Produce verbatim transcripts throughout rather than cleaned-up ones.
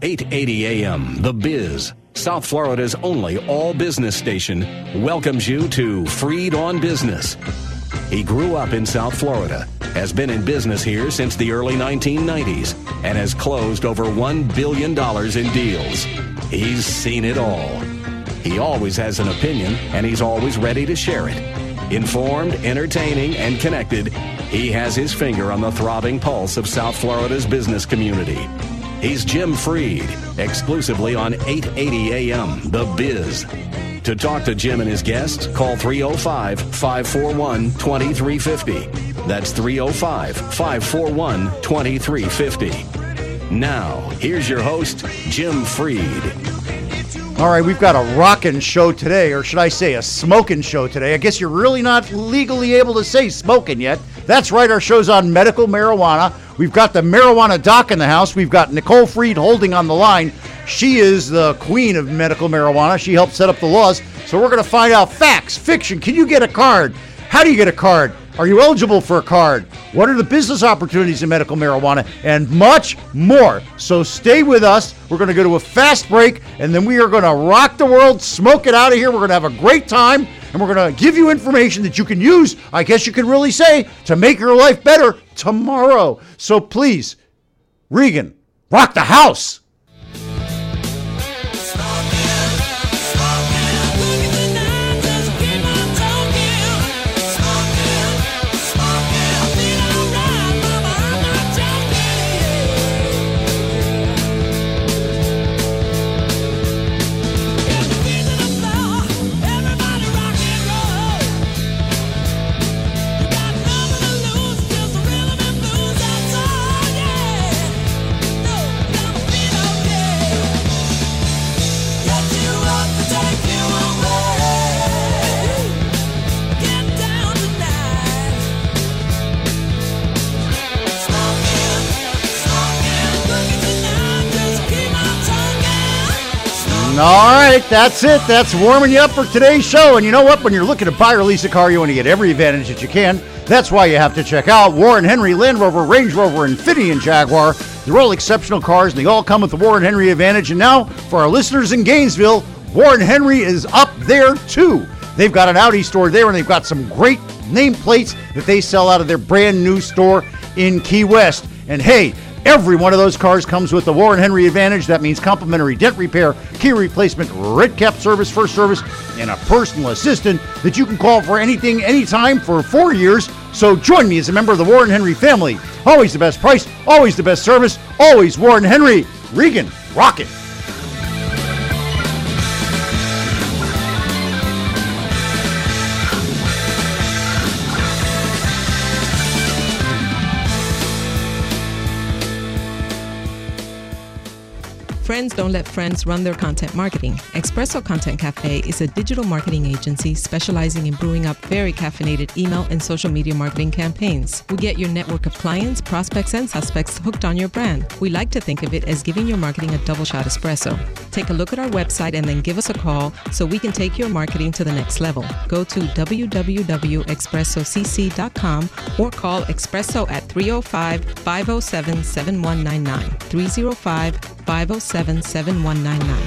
eight eighty A M, The Biz, South Florida's only all-business station, welcomes you to Freed on Business. He grew up in South Florida, has been in business here since the early nineteen nineties, and has closed over one billion dollars in deals. He's seen it all. He always has an opinion, and he's always ready to share it. Informed, entertaining, and connected, he has his finger on the throbbing pulse of South Florida's business community. He's Jim Freed, exclusively on eight eighty A M, The Biz. To talk to Jim and his guests, call three oh five, five four one, two three five oh. That's three oh five, five four one, two three five oh. Now, here's your host, Jim Freed. All right, we've got a rockin' show today, or should I say a smoking show today. I guess you're really not legally able to say smoking yet. That's right, our show's on medical marijuana. We've got the marijuana doc in the house. We've got Nicole Freed holding on the line. She is the queen of medical marijuana. She helped set up the laws. So we're going to find out facts, fiction. Can you get a card? How do you get a card? Are you eligible for a card? What are the business opportunities in medical marijuana? And much more. So stay with us. We're going to go to a fast break, and then we are going to rock the world, smoke it out of here. We're going to have a great time, and we're going to give you information that you can use, I guess you can really say, to make your life better tomorrow. So please, Regan, rock the house. All right, that's it. That's warming you up for today's show. And you know what? When you're looking to buy or lease a car, you want to get every advantage that you can. That's why you have to check out Warren Henry, Land Rover, Range Rover, Infiniti, and Jaguar. They're all exceptional cars, and they all come with the Warren Henry advantage. And now, for our listeners in Gainesville, Warren Henry is up there, too. They've got an Audi store there, and they've got some great nameplates that they sell out of their brand new store in Key West. And hey, every one of those cars comes with the Warren Henry advantage. That means complimentary dent repair, key replacement, red cap service, first service, and a personal assistant that you can call for anything, anytime for four years. So join me as a member of the Warren Henry family. Always the best price, always the best service, always Warren Henry. Regan, rock it. Friends don't let friends run their content marketing. Espresso Content Cafe is a digital marketing agency specializing in brewing up very caffeinated email and social media marketing campaigns. We get your network of clients, prospects, and suspects hooked on your brand. We like to think of it as giving your marketing a double shot espresso. Take a look at our website and then give us a call so we can take your marketing to the next level. Go to w w w dot espresso c c dot com or call Espresso at three oh five, five oh seven, seven one nine nine. three oh five, five oh seven, seven one nine nine.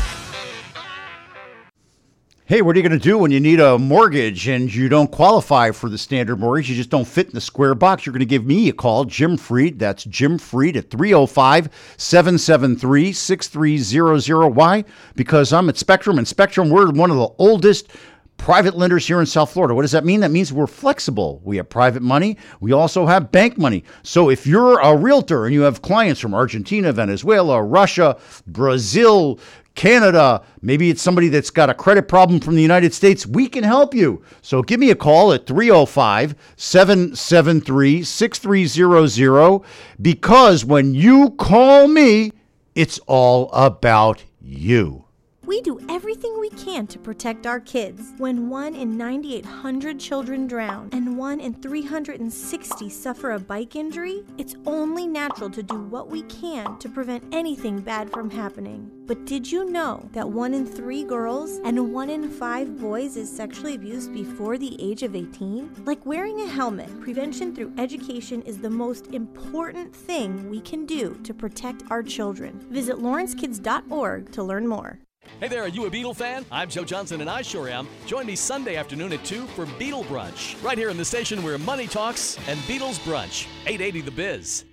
Hey, what are you going to do when you need a mortgage and you don't qualify for the standard mortgage? You just don't fit in the square box. You're going to give me a call, Jim Freed. That's Jim Freed at three oh five, seven seven three, six three zero zero. Why? Because I'm at Spectrum, and Spectrum, we're one of the oldest private lenders here in South Florida. What does that mean? That means we're flexible. We have private money. We also have bank money. So if you're a realtor and you have clients from Argentina, Venezuela, Russia, Brazil, Canada, maybe it's somebody that's got a credit problem from the United States, we can help you. So give me a call at three oh five, seven seven three, six three zero zero, because when you call me, it's all about you. We do everything we can to protect our kids. When one in nine thousand eight hundred children drown and one in three hundred sixty suffer a bike injury, it's only natural to do what we can to prevent anything bad from happening. But did you know that one in three girls and one in five boys is sexually abused before the age of eighteen? Like wearing a helmet, prevention through education is the most important thing we can do to protect our children. Visit lawrence kids dot org to learn more. Hey there, are you a Beatle fan? I'm Joe Johnson, and I sure am. Join me Sunday afternoon at two for Beatle Brunch, right here in the station where money talks and Beatles brunch. eight eighty The Biz.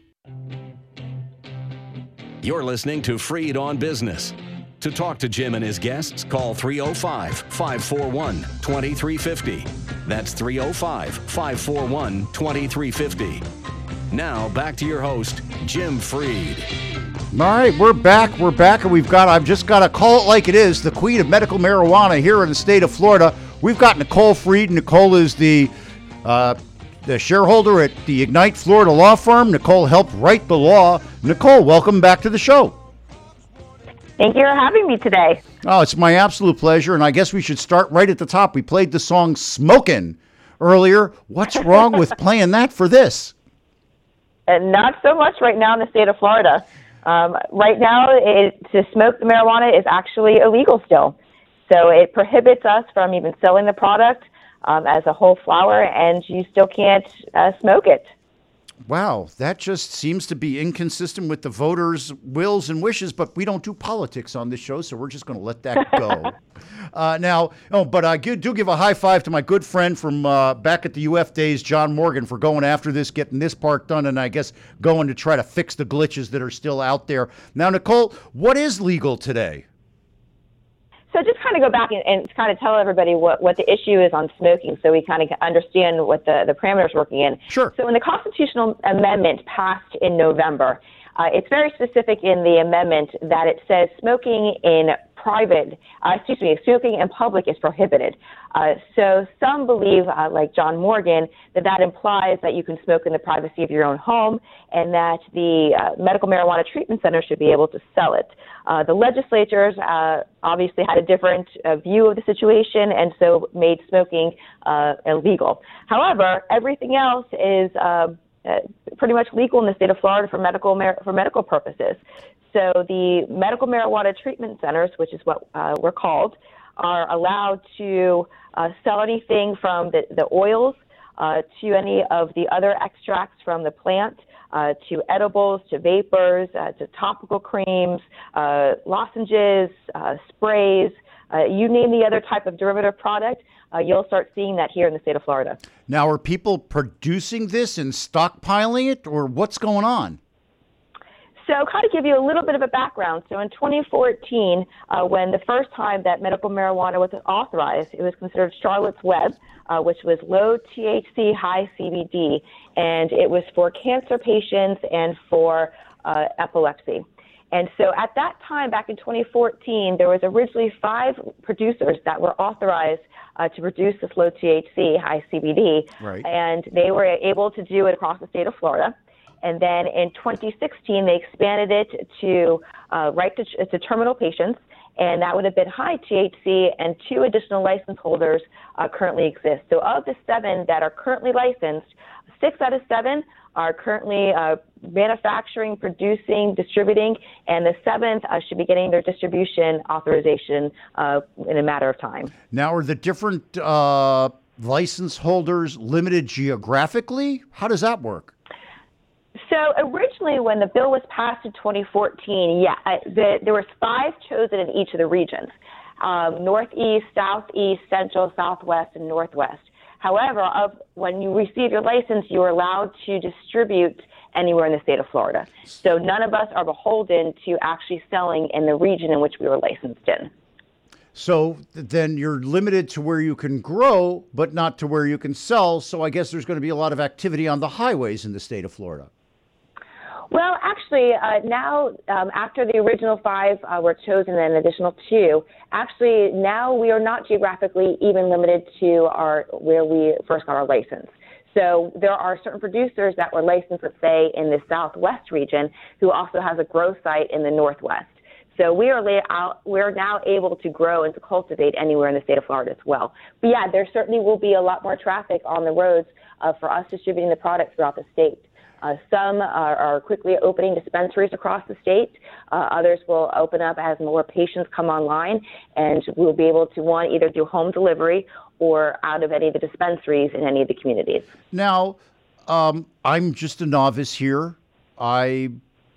You're listening to Freed on Business. To talk to Jim and his guests, call three oh five, five four one, two three five oh. That's three oh five, five four one, two three five oh. Now, back to your host, Jim Freed. All right, we're back. We're back, and we've got, I've just got to call it like it is, the queen of medical marijuana here in the state of Florida. We've got Nicole Freed. Nicole is the uh, the shareholder at the Ignite Florida law firm. Nicole helped write the law. Nicole, welcome back to the show. Thank you for having me today. Oh, it's my absolute pleasure, and I guess we should start right at the top. We played the song Smokin' earlier. What's wrong with playing that for this? And not so much right now in the state of Florida. Um, right now, it, to smoke the marijuana is actually illegal still. So it prohibits us from even selling the product um, as a whole flower, and you still can't uh, smoke it. Wow, that just seems to be inconsistent with the voters' wills and wishes, but we don't do politics on this show, so we're just going to let that go. uh, now, oh, but I do give a high five to my good friend from uh, back at the U F days, John Morgan, for going after this, getting this part done, and I guess going to try to fix the glitches that are still out there. Now, Nicole, what is legal today? So just kind of go back and, and kind of tell everybody what, what the issue is on smoking so we kind of understand what the, the parameters are working in. Sure. So when the constitutional amendment passed in November, uh, it's very specific in the amendment that it says smoking in private, uh, excuse me, smoking in public is prohibited. Uh, so some believe, uh, like John Morgan, that that implies that you can smoke in the privacy of your own home and that the uh, medical marijuana treatment center should be able to sell it. Uh, the legislatures uh, obviously had a different uh, view of the situation and so made smoking uh, illegal. However, everything else is uh, uh, pretty much legal in the state of Florida for medical mar- for medical purposes. So the medical marijuana treatment centers, which is what uh, we're called, are allowed to uh, sell anything from the, the oils uh, to any of the other extracts from the plant, uh, to edibles, to vapors, uh, to topical creams, uh, lozenges, uh, sprays, uh, you name the other type of derivative product, uh, you'll start seeing that here in the state of Florida. Now, are people producing this and stockpiling it, or what's going on? So kind of give you a little bit of a background. So in twenty fourteen, uh, when the first time that medical marijuana was authorized, it was considered Charlotte's Web, uh, which was low T H C, high C B D, and it was for cancer patients and for uh, epilepsy. And so at that time, back in twenty fourteen, there was originally five producers that were authorized uh, to produce this low T H C, high C B D, right. And they were able to do it across the state of Florida. And then in twenty sixteen, they expanded it to uh, right to, to terminal patients, and that would have been high T H C, and two additional license holders uh, currently exist. So of the seven that are currently licensed, six out of seven are currently uh, manufacturing, producing, distributing, and the seventh uh, should be getting their distribution authorization uh, in a matter of time. Now, are the different uh, license holders limited geographically? How does that work? So originally, when the bill was passed in twenty fourteen, yeah, uh, the, there was five chosen in each of the regions, um, Northeast, Southeast, Central, Southwest, and Northwest. However, of, when you receive your license, you are allowed to distribute anywhere in the state of Florida. So none of us are beholden to actually selling in the region in which we were licensed in. So then you're limited to where you can grow, but not to where you can sell. So I guess there's going to be a lot of activity on the highways in the state of Florida. Well, actually, uh, now um, after the original five uh, were chosen and an additional two, actually now we are not geographically even limited to our where we first got our license. So there are certain producers that were licensed, let's say, in the Southwest region who also has a grow site in the Northwest. So we are lay out, we're now able to grow and to cultivate anywhere in the state of Florida as well. But yeah, there certainly will be a lot more traffic on the roads uh, for us distributing the product throughout the state. Uh, some are, are quickly opening dispensaries across the state. Uh, others will open up as more patients come online, and we'll be able to, one, either do home delivery or out of any of the dispensaries in any of the communities. Now, um, I'm just a novice here. I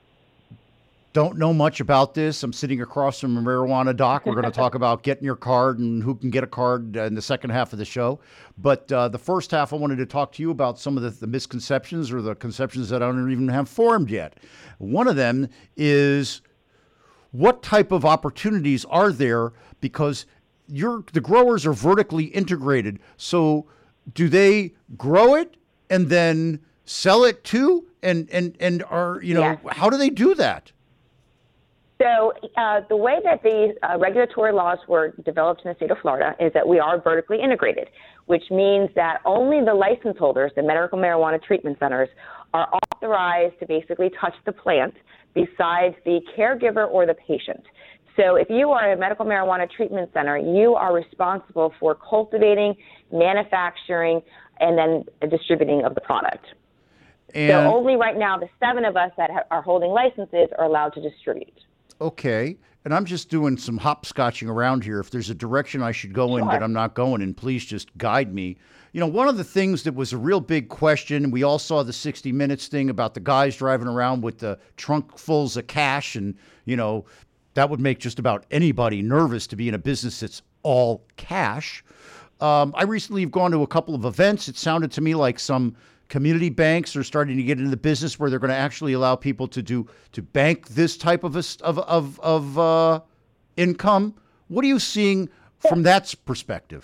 don't know much about this. I'm sitting across from a marijuana doc. We're going to talk about getting your card and who can get a card in the second half of the show. But uh, the first half, I wanted to talk to you about some of the, the misconceptions or the conceptions that I don't even have formed yet. One of them is, what type of opportunities are there? Because you're, the growers are vertically integrated. So do they grow it and then sell it too? And, and, and are, you know, yeah. how do they do that? So uh, the way that these uh, regulatory laws were developed in the state of Florida is that we are vertically integrated, which means that only the license holders, the medical marijuana treatment centers, are authorized to basically touch the plant besides the caregiver or the patient. So if you are a medical marijuana treatment center, you are responsible for cultivating, manufacturing, and then distributing of the product. And so only right now, the seven of us that ha- are holding licenses are allowed to distribute. Okay. And I'm just doing some hopscotching around here. If there's a direction I should go in Sure. that I'm not going in, please just guide me. You know, one of the things that was a real big question, we all saw the sixty minutes thing about the guys driving around with the trunkfuls of cash. And, you know, that would make just about anybody nervous to be in a business that's all cash. Um, I recently have gone to a couple of events. It sounded to me like some community banks are starting to get into the business where they're going to actually allow people to do to bank this type of a, of of of uh, income. What are you seeing from that perspective?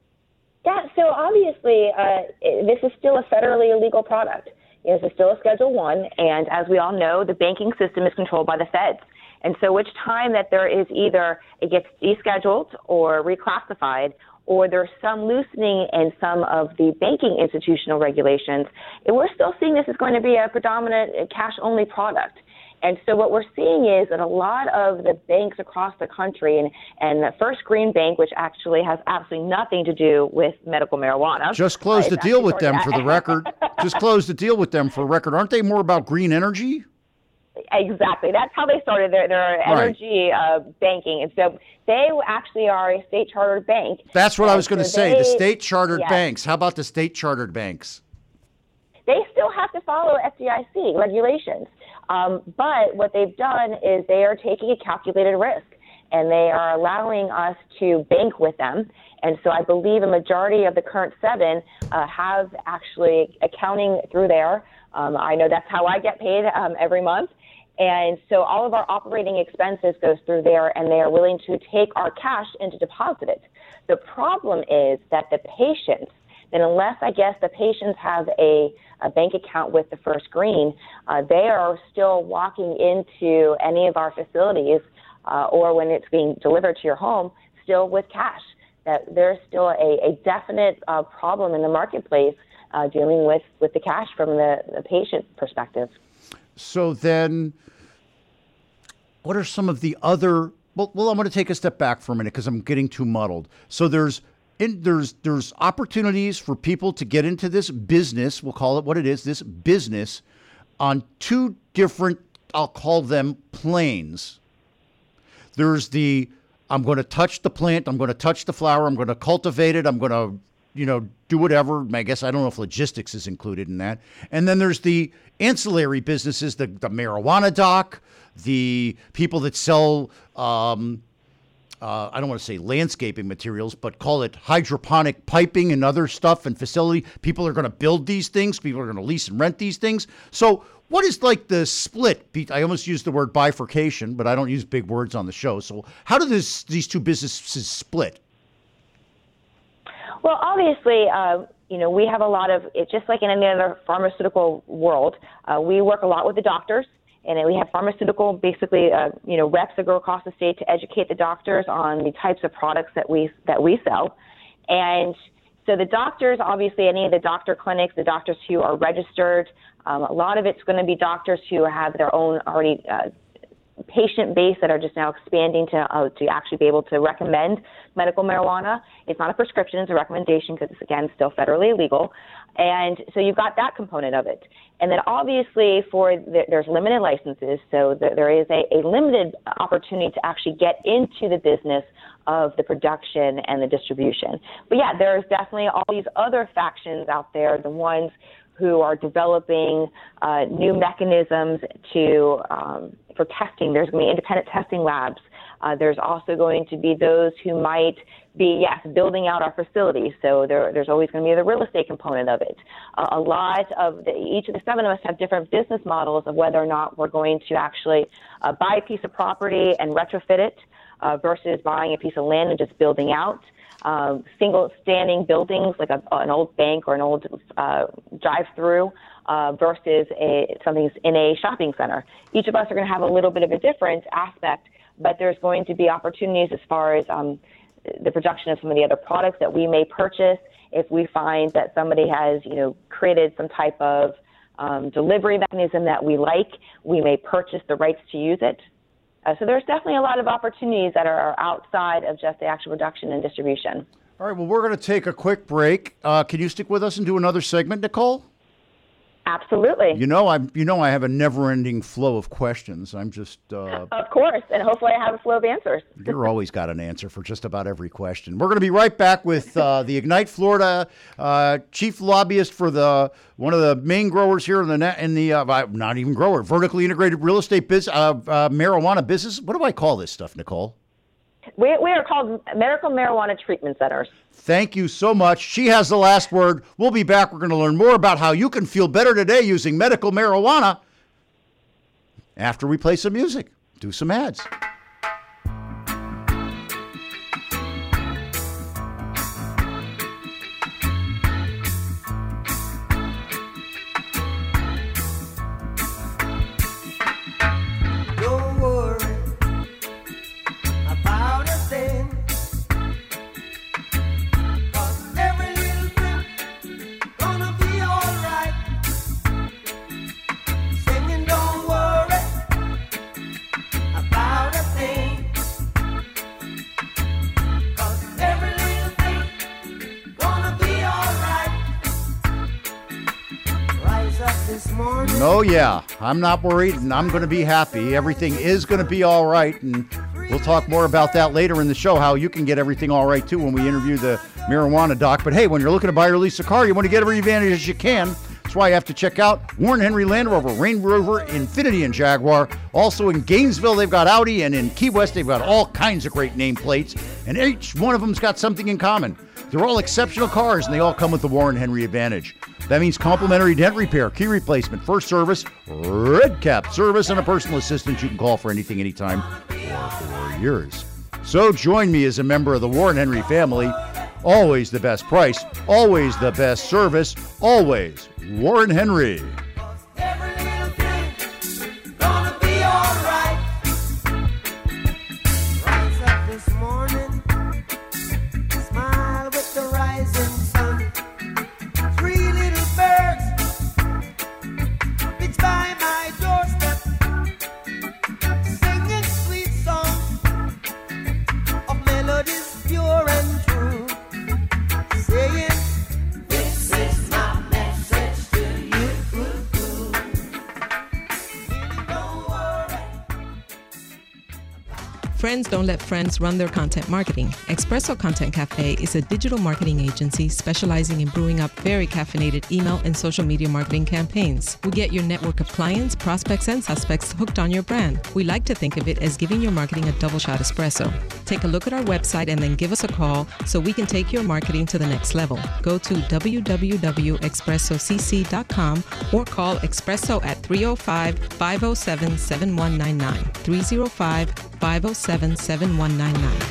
Yeah, so obviously uh, this is still a federally illegal product. This is still a Schedule One, and as we all know, the banking system is controlled by the feds. And so each time that there is either it gets descheduled or reclassified, or there's some loosening in some of the banking institutional regulations, and we're still seeing this is going to be a predominant cash-only product. And so what we're seeing is that a lot of the banks across the country, and, and the First Green Bank, which actually has absolutely nothing to do with medical marijuana. Just closed uh, the deal with them for the record. Just closed the deal with them for record. Aren't they more about green energy? Exactly. That's how they started their, their energy right. uh, banking. And so they actually are a state chartered bank. That's what and I was going to so say, they, the state chartered yes. banks. How about the state chartered banks? They still have to follow F D I C regulations. Um, but what they've done is they are taking a calculated risk, and they are allowing us to bank with them. And so I believe a majority of the current seven uh, have actually accounting through there. Um, I know that's how I get paid um, every month. And so all of our operating expenses goes through there, and they are willing to take our cash and to deposit it. The problem is that the patients, and unless I guess the patients have a, a bank account with the First Green, uh, they are still walking into any of our facilities uh, or when it's being delivered to your home, still with cash. That there's still a, a definite uh, problem in the marketplace uh, dealing with, with the cash from the, the patient perspective. So then what are some of the other, well, well I'm going to take a step back for a minute because I'm getting too muddled. So there's in, there's there's opportunities for people to get into this business, we'll call it what it is, this business, on two different, I'll call them planes. There's the, I'm going to touch the plant, I'm going to touch the flower, I'm going to cultivate it, I'm going to, you know, do whatever. I guess I don't know if logistics is included in that. And then there's the ancillary businesses, the, the marijuana doc, the people that sell, um, uh, I don't want to say landscaping materials, but call it hydroponic piping and other stuff and facility. People are going to build these things. People are going to lease and rent these things. So what is like the split? I almost used the word bifurcation, but I don't use big words on the show. So how do this, these two businesses split? Well, obviously, uh, you know, we have a lot of, it, just like in any other pharmaceutical world, uh, we work a lot with the doctors, and we have pharmaceutical, basically, uh, you know, reps that go across the state to educate the doctors on the types of products that we that we sell. And so the doctors, obviously, any of the doctor clinics, the doctors who are registered, um, a lot of it's going to be doctors who have their own already uh, patient base that are just now expanding to uh, to actually be able to recommend medical marijuana. It's not a prescription, it's a recommendation because it's, again, still federally illegal. And so you've got that component of it. And then obviously for the, there's limited licenses, so there, there is a, a limited opportunity to actually get into the business of the production and the distribution. But yeah, there's definitely all these other factions out there, the ones who are developing uh, new mechanisms to um, for testing. There's going to be independent testing labs. Uh, there's also going to be those who might be, yes, building out our facilities. So there, there's always going to be the real estate component of it. Uh, a lot of the, each of the seven of us have different business models of whether or not we're going to actually uh, buy a piece of property and retrofit it uh, versus buying a piece of land and just building out. Um, single standing buildings like a, an old bank or an old uh, drive-through uh, versus a, something in a shopping center. Each of us are going to have a little bit of a different aspect, but there's going to be opportunities as far as um, the production of some of the other products that we may purchase. If we find that somebody has, you know, created some type of um, delivery mechanism that we like, we may purchase the rights to use it. Uh, so there's definitely a lot of opportunities that are outside of just the actual production and distribution. All right, well, we're going to take a quick break. Uh, can you stick with us and do another segment, Nicole? Absolutely. You know, I'm. You know, I have a never-ending flow of questions. I'm just. Uh, of course, and hopefully I have a flow of answers. You're always got an answer for just about every question. We're going to be right back with uh, the Ignite Florida uh, chief lobbyist for the one of the main growers here in the in the uh, not even grower, vertically integrated real estate business, uh, uh, marijuana business. What do I call this stuff, Nicole? We, we are called medical marijuana treatment centers. Thank you so much. She has the last word. We'll be back. We're going to learn more about how you can feel better today using medical marijuana after we play some music, do some ads. Oh, yeah, I'm not worried, and I'm going to be happy. Everything is going to be all right, and we'll talk more about that later in the show, how you can get everything all right, too, when we interview the marijuana doc. But, hey, when you're looking to buy or lease a car, you want to get every advantage as you can. That's why you have to check out Warren Henry Land Rover, Range Rover, Infiniti, and Jaguar. Also in Gainesville, they've got Audi, and in Key West, they've got all kinds of great nameplates, and each one of them's got something in common. They're all exceptional cars, and they all come with the Warren Henry advantage. That means complimentary dent repair, key replacement, first service, red cap service, and a personal assistant you can call for anything, anytime, for four years. So join me as a member of the Warren Henry family. Always the best price, always the best service, always Warren Henry. Friends don't let friends run their content marketing. Espresso Content Cafe is a digital marketing agency specializing in brewing up very caffeinated email and social media marketing campaigns. We get your network of clients, prospects, and suspects hooked on your brand. We like to think of it as giving your marketing a double shot espresso. Take a look at our website and then give us a call so we can take your marketing to the next level. Go to w w w dot espresso c c dot com or call Espresso at three oh five, five oh seven, seven one nine nine. three oh five, five oh seven, seven one nine nine.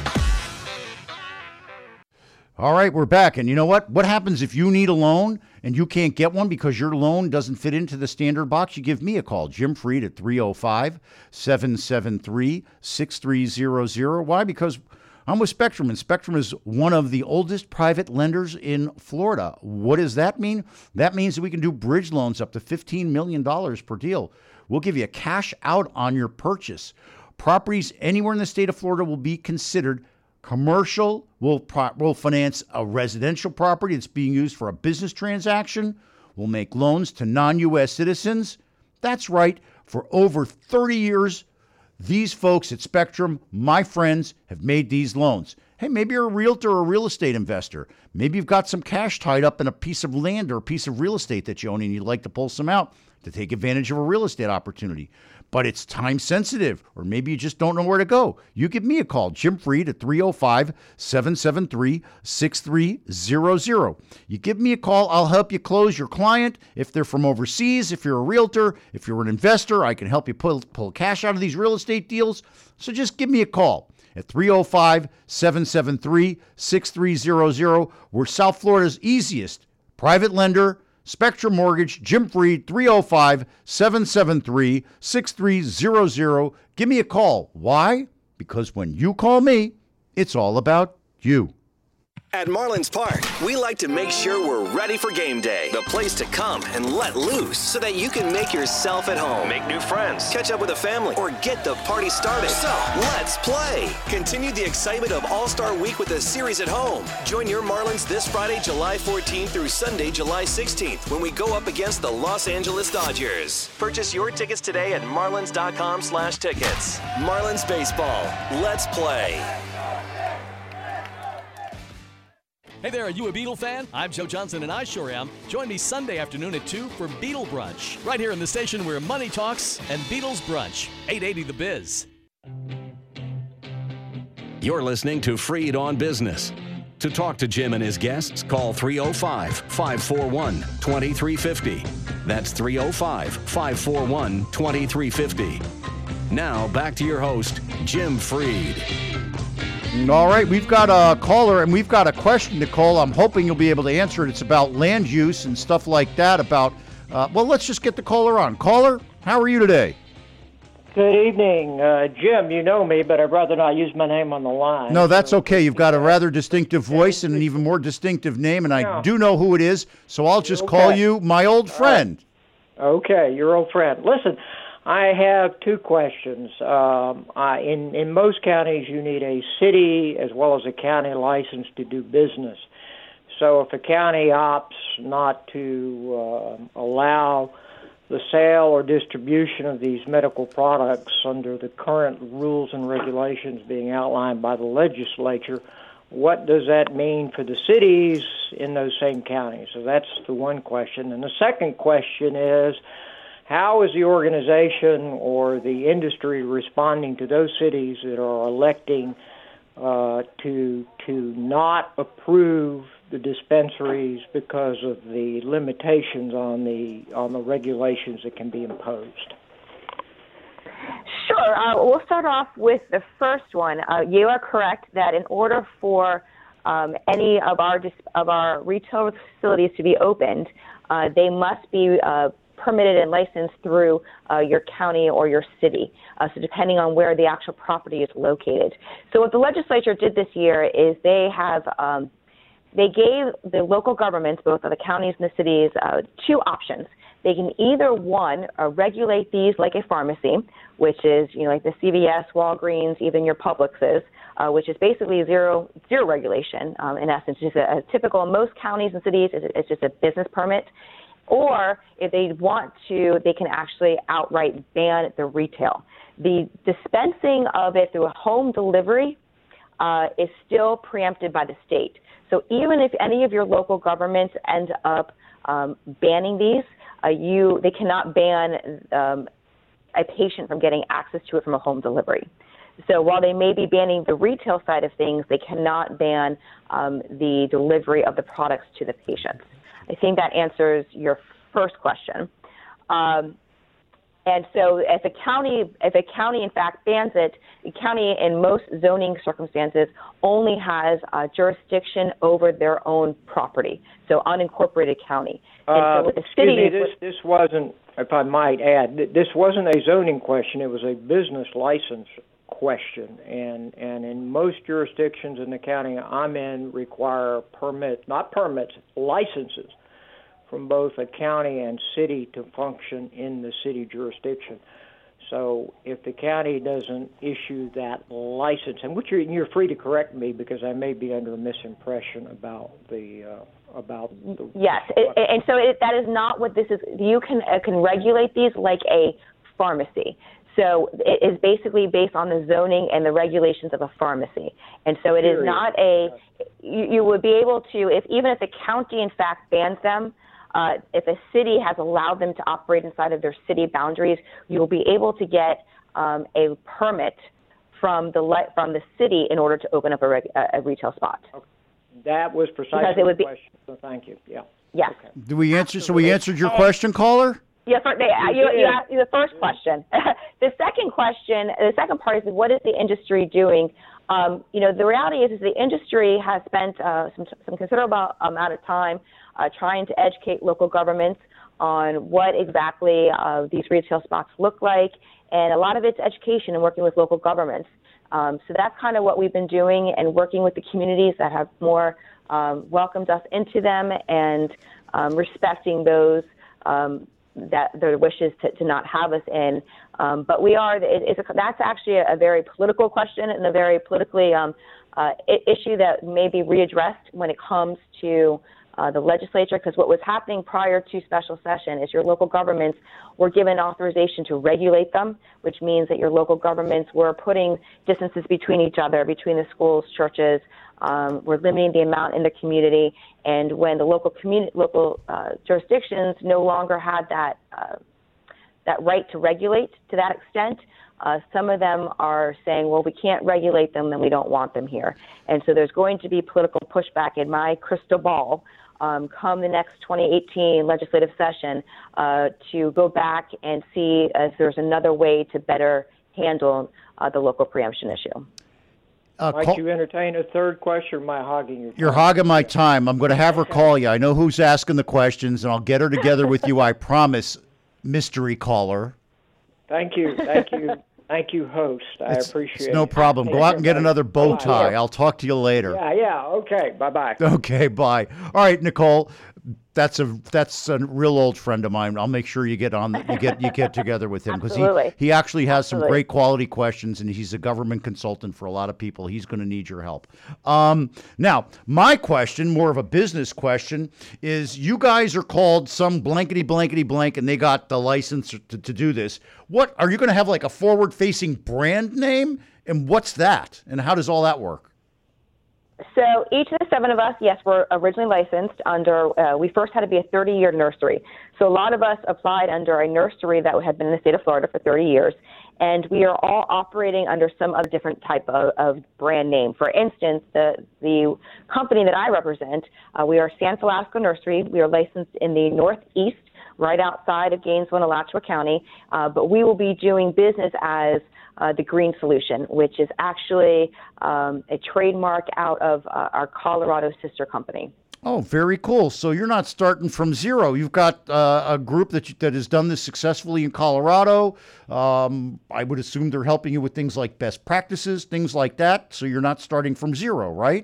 All right, we're back. And you know what? What happens if you need a loan and you can't get one because your loan doesn't fit into the standard box? You give me a call, Jim Freed, at three oh five, seven seven three, six three zero zero. Why? Because I'm with Spectrum, and Spectrum is one of the oldest private lenders in Florida. What does that mean? That means that we can do bridge loans up to fifteen million dollars per deal. We'll give you a cash out on your purchase. properties anywhere in the state of Florida will be considered commercial. We'll, pro- we'll finance a residential property that's being used for a business transaction. We'll make loans to non-U S citizens. That's right. For over thirty years, these folks at Spectrum, my friends, have made these loans. Hey, maybe you're a realtor or a real estate investor. Maybe you've got some cash tied up in a piece of land or a piece of real estate that you own and you'd like to pull some out to take advantage of a real estate opportunity. But it's time sensitive, or maybe you just don't know where to go. You give me a call, Jim Freed at three oh five, seven seven three, six three zero zero. You give me a call, I'll help you close your client. If they're from overseas, if you're a realtor, if you're an investor, I can help you pull, pull cash out of these real estate deals. So just give me a call at three oh five, seven seven three, six three zero zero. We're South Florida's easiest private lender. Spectrum Mortgage, Jim Freed, three oh five, seven seven three, six three zero zero. Give me a call. Why? Because when you call me, it's all about you. At Marlins Park, we like to make sure we're ready for game day. The place to come and let loose so that you can make yourself at home, make new friends, catch up with a family, or get the party started. So, let's play. Continue the excitement of All-Star Week with a series at home. Join your Marlins this Friday, July fourteenth through Sunday, July sixteenth when we go up against the Los Angeles Dodgers. Purchase your tickets today at marlins.com slash tickets. Marlins Baseball. Let's play. Hey there, are you a Beatle fan? I'm Joe Johnson, and I sure am. Join me Sunday afternoon at two for Beatle Brunch, right here in the station where money talks and Beatles Brunch, eight eighty The Biz. You're listening to Freed on Business. To talk to Jim and his guests, call three oh five, five four one, two three five oh. That's three oh five, five four one, two three five oh. Now, back to your host, Jim Freed. All right, we've got a caller, and we've got a question to call. I'm hoping you'll be able to answer it. It's about land use and stuff like that. About, uh, well, let's just get the caller on. Caller, how are you today? Good evening. Uh, Jim, you know me, but I'd rather not use my name on the line. No, that's okay. You've got a rather distinctive voice and an even more distinctive name, and I Yeah. do know who it is, so I'll just Okay. call you my old friend. Okay, your old friend. Listen, I have two questions. Um, I, in, in most counties, you need a city as well as a county license to do business. So if a county opts not to uh, allow the sale or distribution of these medical products under the current rules and regulations being outlined by the legislature, what does that mean for the cities in those same counties? So that's the one question. And the second question is, how is the organization or the industry responding to those cities that are electing uh, to to not approve the dispensaries because of the limitations on the on the regulations that can be imposed? Sure. Uh, we'll start off with the first one. Uh, you are correct that in order for um, any of our dis- of our retail facilities to be opened, uh, they must be uh, permitted and licensed through uh, your county or your city, uh, so depending on where the actual property is located. So what the legislature did this year is they have um, they gave the local governments, both of the counties and the cities, uh, two options. They can either, one, uh, regulate these like a pharmacy, which is, you know, like the C V S, Walgreens, even your Publixes, uh, which is basically zero zero regulation. Um, in essence, just a, a typical in most counties and cities, it's, it's just a business permit. Or if they want to, they can actually outright ban the retail. The dispensing of it through a home delivery uh, is still preempted by the state. So even if any of your local governments end up um, banning these, uh, you they cannot ban um, a patient from getting access to it from a home delivery. So while they may be banning the retail side of things, they cannot ban um, the delivery of the products to the patients. I think that answers your first question. Um, and so if a county, if a county in fact bans it, the county in most zoning circumstances only has uh, jurisdiction over their own property, so unincorporated county. And Uh, so with the excuse city, me, this, this wasn't, if I might add, th- this wasn't a zoning question. It was a business license question. And, and in most jurisdictions in the county I'm in require permit, not permits, licenses from both a county and city to function in the city jurisdiction. So if the county doesn't issue that license, and which you're, you're free to correct me because I may be under a misimpression about the uh, about the. Yes, it, and so it, that is not what this is. You can uh, can regulate these like a pharmacy. So it is basically based on the zoning and the regulations of a pharmacy. And so it is not a, you, you would be able to, if even if the county in fact bans them, uh, if a city has allowed them to operate inside of their city boundaries, you will be able to get um, a permit from the le- from the city in order to open up a, reg- a retail spot. Okay. That was precisely it would the be, question, so thank you. Yeah. Yes. Okay. Do we answer? So we answered your question, caller? Yes, yeah, you, you asked the first question. The second question, the second part is, what is the industry doing? Um, you know, the reality is, is the industry has spent uh, some, some considerable amount of time uh, trying to educate local governments on what exactly uh, these retail spots look like, and a lot of it's education and working with local governments. Um, so that's kind of what we've been doing, and working with the communities that have more um, welcomed us into them, and um, respecting those um, that their wishes to, to not have us in. Um, but we are, it, it's a, that's actually a, a very political question and a very politically um, uh, issue that may be readdressed when it comes to uh, the legislature, because what was happening prior to special session is your local governments were given authorization to regulate them, which means that your local governments were putting distances between each other, between the schools, churches. Um, we're limiting the amount in the community, and when the local community, local uh, jurisdictions no longer had that uh, that right to regulate to that extent, uh, some of them are saying, well, we can't regulate them, then we don't want them here. And so there's going to be political pushback in my crystal ball um, come the next twenty eighteen legislative session uh, to go back and see if there's another way to better handle uh, the local preemption issue. Uh, Might call, you entertain a third question, or am I hogging your time? You're hogging my time. I'm going to have her call you. I know who's asking the questions, and I'll get her together with you, I promise, mystery caller. Thank you. Thank you. Thank you, host. I it's, appreciate it. It's no problem. Go out and get another bow tie. Yeah. I'll talk to you later. Yeah, yeah. Okay. Bye-bye. Okay, bye. All right, Nicole. That's a that's a real old friend of mine. I'll make sure you get on you get you get together with him, because he, he actually has Absolutely. some great quality questions, and he's a government consultant for a lot of people. He's going to need your help. Um, now, my question, more of a business question, is you guys are called some blankety blankety blank, and they got the license to, to do this. What are you going to have, like a forward-facing brand name, and what's that, and how does all that work? So each of the seven of us, yes, were originally licensed under, uh, we first had to be a thirty-year nursery. So a lot of us applied under a nursery that had been in the state of Florida for thirty years. And we are all operating under some other different type of, of brand name. For instance, the the company that I represent, uh, we are San Falasco Nursery. We are licensed in the Northeast, right outside of Gainesville and Alachua County. Uh, but we will be doing business as Uh, the Green Solution, which is actually um, a trademark out of uh, our Colorado sister company. Oh, very cool. So you're not starting from zero. You've got uh, a group that you, that has done this successfully in Colorado. Um, I would assume they're helping you with things like best practices, things like that. So you're not starting from zero, right?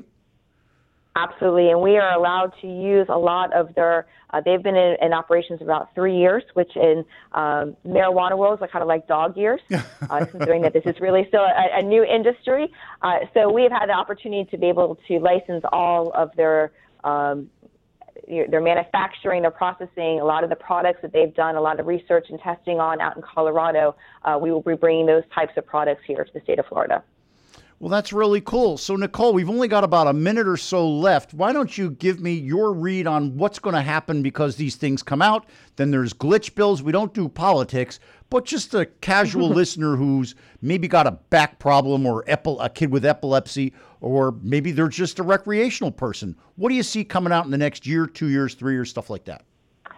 Absolutely, and we are allowed to use a lot of their, uh, they've been in, in operations about three years, which in um, marijuana world is kind of like dog years, uh, considering that this is really still a, a new industry. Uh, so we have had the opportunity to be able to license all of their um, their manufacturing, their processing, a lot of the products that they've done, a lot of research and testing on out in Colorado. Uh, we will be bringing those types of products here to the state of Florida. Well, that's really cool. So, Nicole, we've only got about a minute or so left. Why don't you give me your read on what's going to happen, because these things come out. Then there's glitch bills. We don't do politics, but just a casual listener who's maybe got a back problem, or epi- a kid with epilepsy, or maybe they're just a recreational person. What do you see coming out in the next year, two years, three years, stuff like that?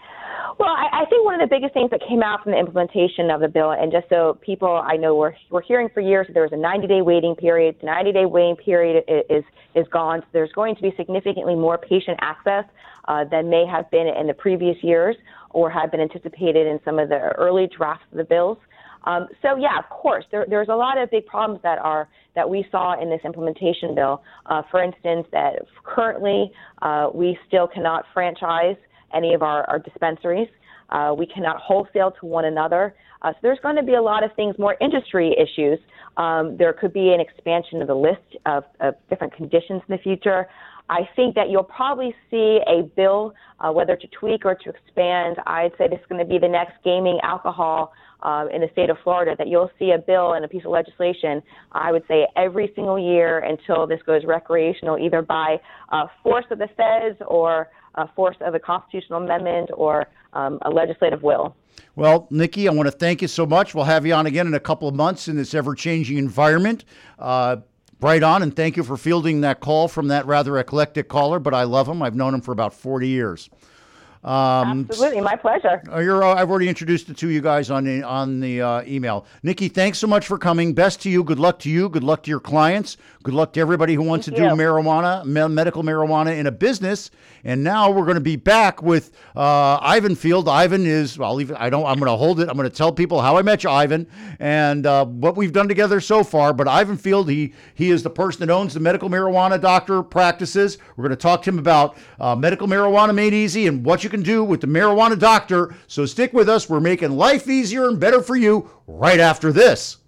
Well, I, I think one of the biggest things that came out from the implementation of the bill, and just so people I know we're, we're hearing for years, there was a ninety-day waiting period. The ninety-day waiting period is is gone. So there's going to be significantly more patient access uh, than may have been in the previous years or had been anticipated in some of the early drafts of the bills. Um, so, yeah, of course, there, there's a lot of big problems that are that we saw in this implementation bill. Uh, for instance, that currently uh, we still cannot franchise any of our, our dispensaries. Uh, we cannot wholesale to one another. Uh, so there's going to be a lot of things, more industry issues. Um, there could be an expansion of the list of, of different conditions in the future. I think that you'll probably see a bill, uh, whether to tweak or to expand. I'd say this is going to be the next gaming alcohol uh, in the state of Florida, that you'll see a bill and a piece of legislation, I would say, every single year until this goes recreational, either by uh, force of the feds or uh, force of a constitutional amendment or um, a legislative will. Well, Nikki, I want to thank you so much. We'll have you on again in a couple of months in this ever-changing environment. Uh, Right on, and thank you for fielding that call from that rather eclectic caller, but I love him. I've known him for about forty years. Um, Absolutely, my pleasure. You're, uh, I've already introduced the two of you guys on the, on the uh, email. Nikki, thanks so much for coming. Best to you. Good luck to you. Good luck to your clients. Good luck to everybody who wants Thank to you. do marijuana, me- medical marijuana in a business. And now we're going to be back with uh, Ivan Field. Ivan is, well, I'll leave it, I don't, I'm going to hold it. I'm going to tell people how I met you, Ivan, and uh, what we've done together so far. But Ivan Field, he he is the person that owns the medical marijuana doctor practices. We're going to talk to him about uh, medical marijuana made easy and what you can do with the marijuana doctor. So stick with us. We're making life easier and better for you right after this.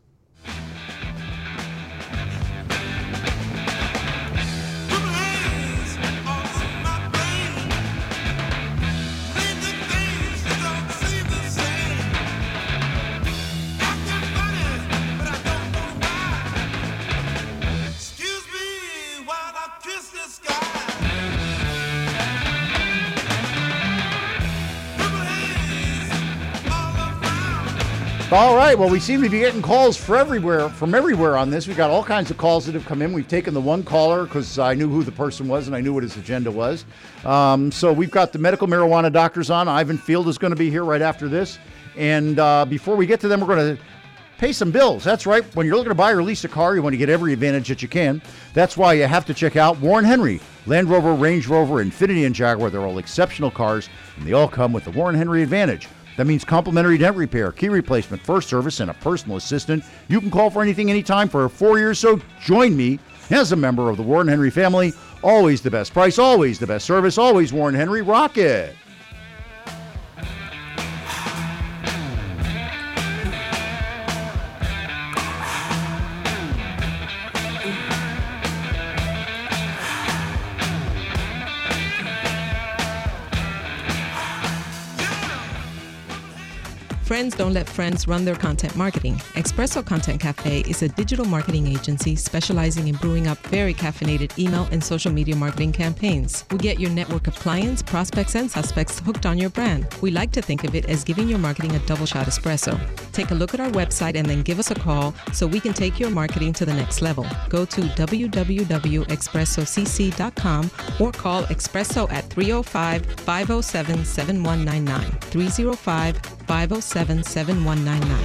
All right. Well, we seem to be getting calls for everywhere, from everywhere on this. We got all kinds of calls that have come in. We've taken the one caller because I knew who the person was and I knew what his agenda was. Um, so we've got the medical marijuana doctors on. Ivan Field is going to be here right after this. And uh, before we get to them, we're going to pay some bills. That's right. When you're looking to buy or lease a car, you want to get every advantage that you can. That's why you have to check out Warren Henry. Land Rover, Range Rover, Infiniti, and Jaguar. They're all exceptional cars, and they all come with the Warren Henry Advantage. That means complimentary dent repair, key replacement, first service, and a personal assistant. You can call for anything, anytime for four years, so join me as a member of the Warren Henry family. Always the best price, always the best service, always Warren Henry. Rock it. Friends don't let friends run their content marketing. Espresso Content Cafe is a digital marketing agency specializing in brewing up very caffeinated email and social media marketing campaigns. We get your network of clients, prospects, and suspects hooked on your brand. We like to think of it as giving your marketing a double shot espresso. Take a look at our website and then give us a call so we can take your marketing to the next level. Go to w w w dot espresso c c dot com or call Espresso at three oh five, five oh seven, seven one nine nine. three oh five, five oh seven, seven one nine nine.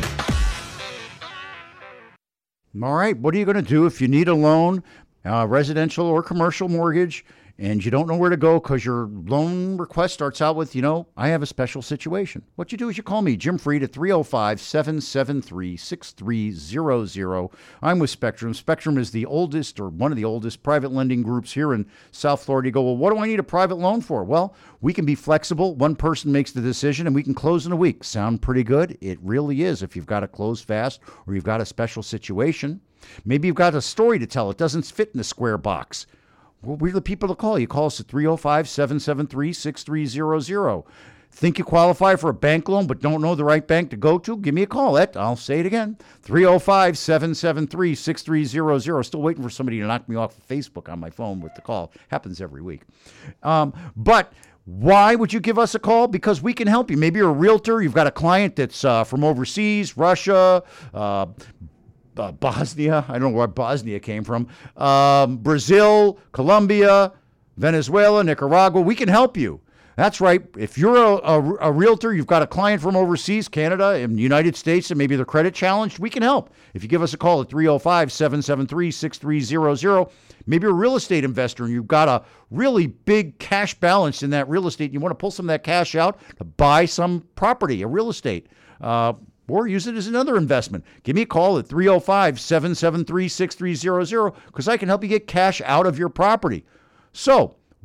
All right. What are you going to do if you need a loan, uh, residential or commercial mortgage, and you don't know where to go because your loan request starts out with, you know, I have a special situation? What you do is you call me, Jim Freed, at three oh five, seven seven three, six three zero zero. I'm with Spectrum. Spectrum is the oldest or one of the oldest private lending groups here in South Florida. You go, well, what do I need a private loan for? Well, we can be flexible. One person makes the decision and we can close in a week. Sound pretty good? It really is if you've got to close fast or you've got a special situation. Maybe you've got a story to tell. It doesn't fit in a square box. Well, we're the people to call. You call us at three oh five, seven seven three, six three zero zero. Think you qualify for a bank loan but don't know the right bank to go to? Give me a call at, I'll say it again, three oh five, seven seven three, six three zero zero. Still waiting for somebody to knock me off of Facebook on my phone with the call. Happens every week. Um, but why would you give us a call? Because we can help you. Maybe you're a realtor. You've got a client that's uh, from overseas, Russia, uh, Uh, Bosnia, I don't know where Bosnia came from, um, Brazil, Colombia, Venezuela, Nicaragua. We can help you. That's right. If you're a, a, a realtor, you've got a client from overseas, Canada and the United States, and maybe they're credit challenged, we can help. If you give us a call at three oh five, seven seven three, six three zero zero, maybe you're a real estate investor and you've got a really big cash balance in that real estate and you want to pull some of that cash out to buy some property, a real estate, uh, or use it as another investment. Give me a call at three oh five, seven seven three, six three zero zero because I can help you get cash out of your property. So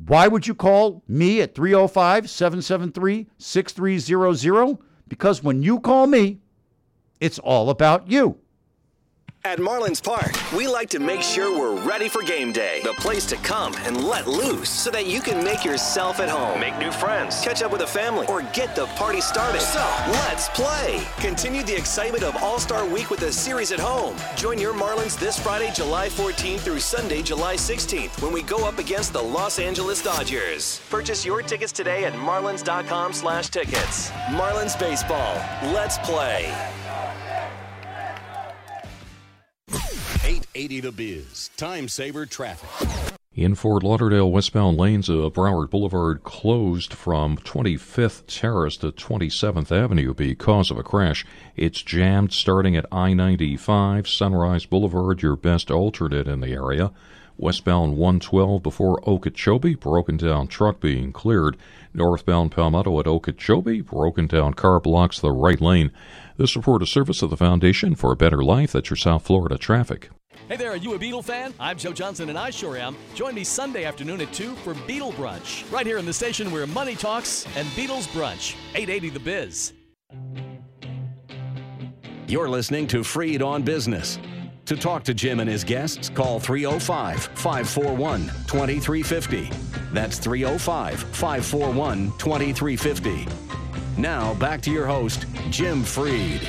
Why would you call me at three oh five, seven seven three, six three zero zero? Because when you call me, it's all about you. At Marlins Park, we like to make sure we're ready for game day. The place to come and let loose so that you can make yourself at home, make new friends, catch up with a family, or get the party started. So, let's play. Continue the excitement of All-Star Week with a series at home. Join your Marlins this Friday, July fourteenth through Sunday, July sixteenth when we go up against the Los Angeles Dodgers. Purchase your tickets today at marlins.com slash tickets. Marlins Baseball. Let's play. eight eighty The Biz, Time Saver Traffic. In Fort Lauderdale, westbound lanes of Broward Boulevard closed from twenty-fifth Terrace to twenty-seventh Avenue because of a crash. It's jammed starting at I ninety-five, Sunrise Boulevard, your best alternate in the area. Westbound one twelve before Okeechobee, broken down truck being cleared. Northbound Palmetto at Okeechobee, broken down car blocks the right lane. This report is service of the Foundation for a Better Life. That's your South Florida traffic. Hey there, are you a Beatle fan? I'm Joe Johnson, and I sure am. Join me Sunday afternoon at two for Beatle Brunch, right here in the station where money talks and Beatles Brunch. eight eighty The Biz. You're listening to Freed on Business. To talk to Jim and his guests, call three oh five, five four one, two three five oh. That's three oh five, five four one, two three five oh. Now, back to your host, Jim Freed.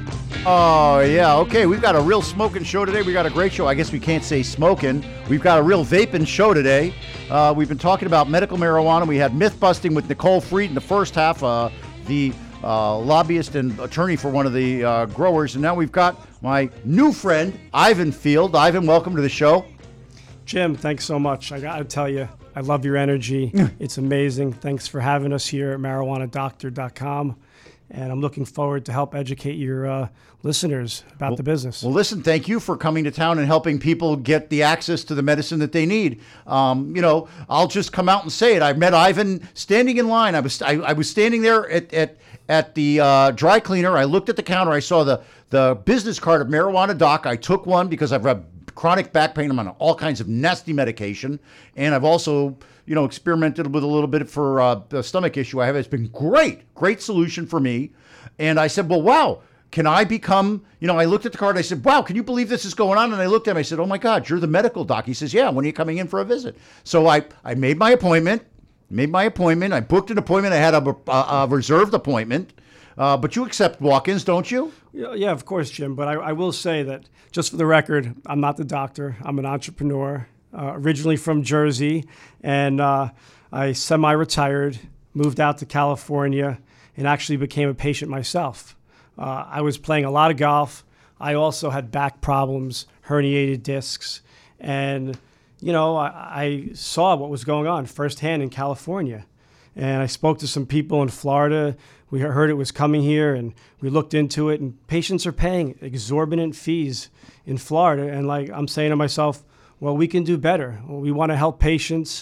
Oh, yeah. Okay, we've got a real smoking show today. We got a great show. I guess we can't say smoking. We've got a real vaping show today. Uh, we've been talking about medical marijuana. We had myth busting with Nicole Freed in the first half, uh, the uh, lobbyist and attorney for one of the uh, growers. And now we've got my new friend, Ivan Field. Ivan, welcome to the show. Jim, thanks so much. I got to tell you, I love your energy. It's amazing. Thanks for having us here at marijuana doctor dot com. And I'm looking forward to help educate your uh, listeners about well, the business. Well, listen, thank you for coming to town and helping people get the access to the medicine that they need. Um, you know, I'll just come out and say it. I met Ivan standing in line. I was I, I was standing there at at, at the uh, dry cleaner. I looked at the counter. I saw the, the business card of Marijuana Doc. I took one because I've had chronic back pain. I'm on all kinds of nasty medication. And I've also, you know, experimented with a little bit for uh, the stomach issue I have. It's been great, great solution for me. And I said, well, wow, can I become, you know, I looked at the card. I said, wow, can you believe this is going on? And I looked at him. I said, oh, my God, you're the medical doc. He says, yeah, when are you coming in for a visit? So I, I made my appointment, made my appointment. I booked an appointment. I had a, a, a reserved appointment. Uh, but you accept walk-ins, don't you? Yeah, yeah, of course, Jim. But I, I will say that, just for the record, I'm not the doctor. I'm an entrepreneur, uh, originally from Jersey. And uh, I semi-retired, moved out to California, and actually became a patient myself. Uh, I was playing a lot of golf. I also had back problems, herniated discs. And, you know, I, I saw what was going on firsthand in California. And I spoke to some people in Florida. We heard it was coming here, and we looked into it. And patients are paying exorbitant fees in Florida. And like I'm saying to myself, well, we can do better. We want to help patients.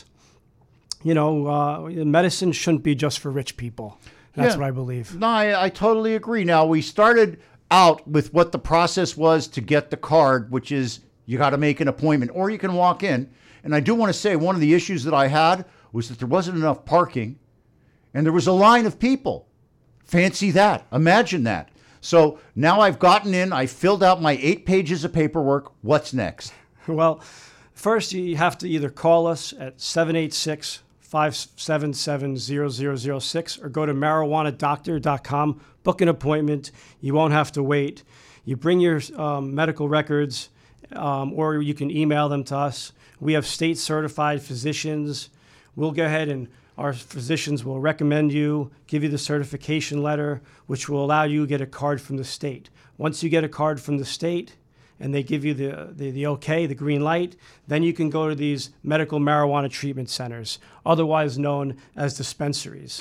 You know, uh, medicine shouldn't be just for rich people. That's yeah. what I believe. No, I, I totally agree. Now, we started out with what the process was to get the card, which is you got to make an appointment or you can walk in. And I do want to say one of the issues that I had was that there wasn't enough parking and there was a line of people. Fancy that. Imagine that. So now I've gotten in. I filled out my eight pages of paperwork. What's next? Well, first you have to either call us at seven eight six, five seven seven, zero zero zero six or go to marijuana doctor dot com, book an appointment. You won't have to wait. You bring your um, medical records um, or you can email them to us. We have state certified physicians. We'll go ahead and our physicians will recommend you, give you the certification letter, which will allow you to get a card from the state. Once you get a card from the state and they give you the, the, the okay, the green light, then you can go to these medical marijuana treatment centers, otherwise known as dispensaries.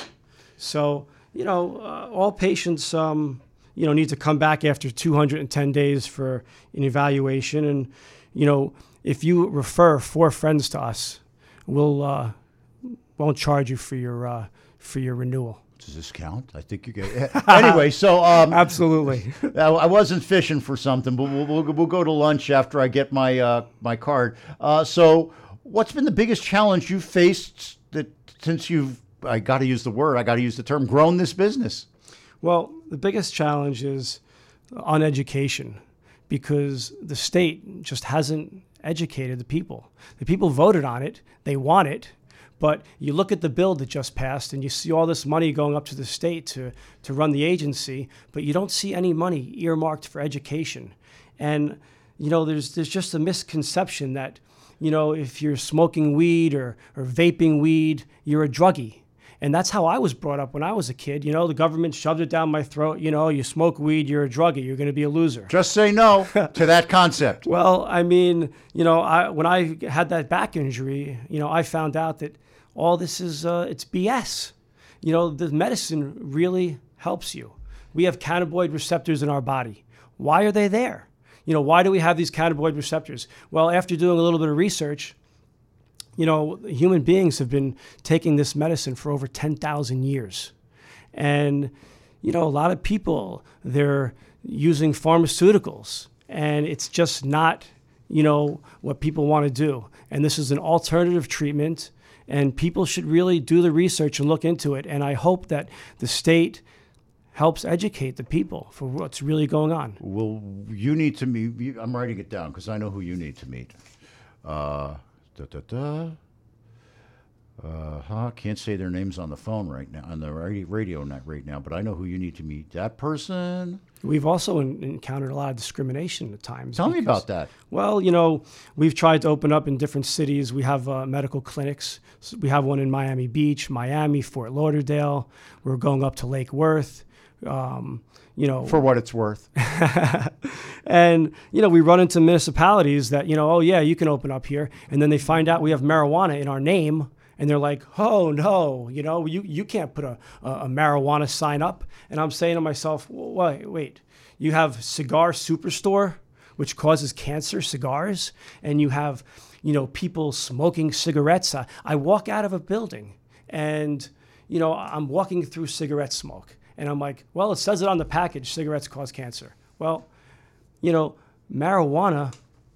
So, you know, uh, all patients, um, you know, need to come back after two hundred ten days for an evaluation. And, you know, if you refer four friends to us, we'll... Uh, won't charge you for your uh, for your renewal. Does this count? I think you get it. Anyway, so... Um, Absolutely. I wasn't fishing for something, but we'll, we'll, we'll go to lunch after I get my uh, my card. Uh, so What's been the biggest challenge you've faced that since you've, I got to use the word, I got to use the term, grown this business? Well, the biggest challenge is on education, because the state just hasn't educated the people. The people voted on it. They want it. But you look at the bill that just passed and you see all this money going up to the state to, to run the agency, but you don't see any money earmarked for education. And, you know, there's there's just a misconception that, you know, if you're smoking weed or, or vaping weed, you're a druggie. And that's how I was brought up when I was a kid. You know, the government shoved it down my throat. You know, you smoke weed, you're a druggie. You're going to be a loser. Just say no to that concept. Well, I mean, you know, I, when I had that back injury, you know, I found out that all this is, uh, it's B S. You know, the medicine really helps you. We have cannabinoid receptors in our body. Why are they there? You know, why do we have these cannabinoid receptors? Well, after doing a little bit of research, you know, human beings have been taking this medicine for over ten thousand years. And, you know, a lot of people, they're using pharmaceuticals, and it's just not, you know, what people want to do. And this is an alternative treatment, and people should really do the research and look into it. And I hope that the state helps educate the people for what's really going on. Well, you need to meet, you- I'm writing it down because I know who you need to meet. Uh, da, da, da. Uh, huh, can't say their names on the phone right now, on the radio, radio net right now, but I know who you need to meet. That person. We've also en- encountered a lot of discrimination at times. Tell me because- about that. Well, you know, we've tried to open up in different cities. We have uh, medical clinics. So we have one in Miami Beach, Miami, Fort Lauderdale. We're going up to Lake Worth. Um, you know, For what it's worth. and, you know, we run into municipalities that, you know, oh, yeah, you can open up here. And then they find out we have marijuana in our name. And they're like, oh, no, you know, you, you can't put a, a, a marijuana sign up. And I'm saying to myself, wait, wait, you have Cigar Superstore, which causes cancer, cigars, and you have, you know, people smoking cigarettes. I, I walk out of a building and, you know, I'm walking through cigarette smoke. And I'm like, well, it says it on the package, cigarettes cause cancer. Well, you know, marijuana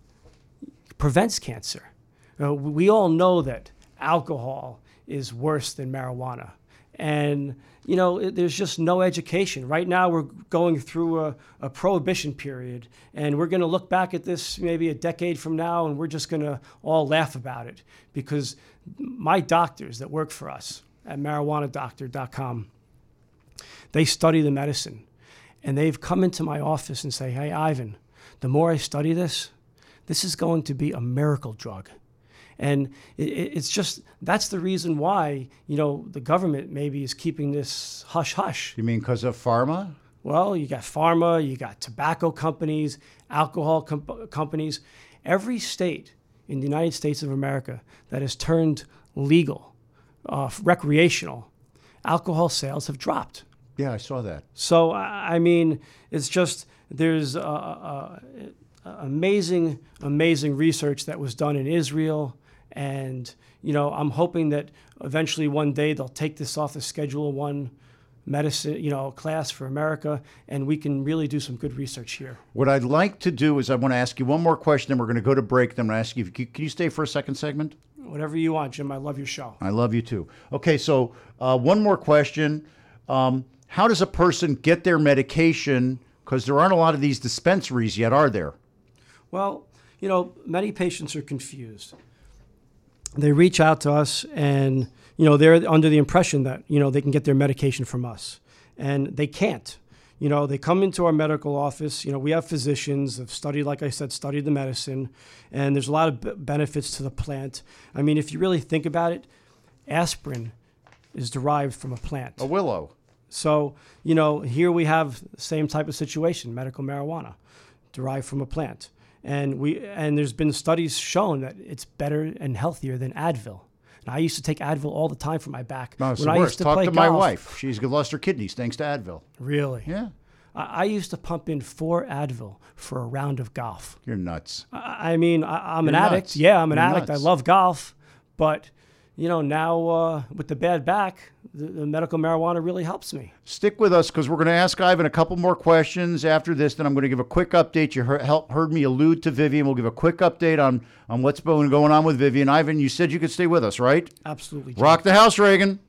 prevents cancer. You know, we all know that alcohol is worse than marijuana. And, you know, it, there's just no education. Right now we're going through a, a prohibition period, and we're going to look back at this maybe a decade from now, and we're just going to all laugh about it, because my doctors that work for us at marijuana doctor dot com, they study the medicine, and they've come into my office and say, hey, Ivan, the more I study this, this is going to be a miracle drug. And it, it's just, that's the reason why, you know, the government maybe is keeping this hush-hush. You mean because of pharma? Well, you got pharma, you got tobacco companies, alcohol com- companies. Every state in the United States of America that has turned legal, uh, recreational, alcohol sales have dropped. Yeah, I saw that. So, I I mean, it's just, there's uh, uh, amazing, amazing research that was done in Israel. And, you know, I'm hoping that eventually one day they'll take this off the Schedule One medicine, you know, class for America, and we can really do some good research here. What I'd like to do is I want to ask you one more question, then we're going to go to break. Then I'm going to ask you, can you stay for a second segment? Whatever you want, Jim. I love your show. I love you too. Okay, so uh, one more question. Um, how does a person get their medication? Because there aren't a lot of these dispensaries yet, are there? Well, you know, many patients are confused. They reach out to us and, you know, they're under the impression that, you know, they can get their medication from us. And they can't. You know, they come into our medical office. You know, we have physicians that have studied, like I said, studied the medicine. And there's a lot of b- benefits to the plant. I mean, if you really think about it, aspirin is derived from a plant. A willow. So, you know, here we have the same type of situation, medical marijuana, derived from a plant. And we and there's been studies shown that it's better and healthier than Advil. And I used to take Advil all the time for my back. No, it's when the I worst. used to Talk play to my golf. wife. She's lost her kidneys thanks to Advil. Really? Yeah. I, I used to pump in four Advil for a round of golf. You're nuts. I, I mean, I, I'm You're an addict. nuts. Yeah, I'm an You're addict. nuts. I love golf, but you know, now uh, with the bad back, the, the medical marijuana really helps me. Stick with us because we're going to ask Ivan a couple more questions after this. Then I'm going to give a quick update. You heard, help, heard me allude to Vivian. We'll give a quick update on, on what's been going on with Vivian. Ivan, you said you could stay with us, right? Absolutely. Rock the house, Reagan.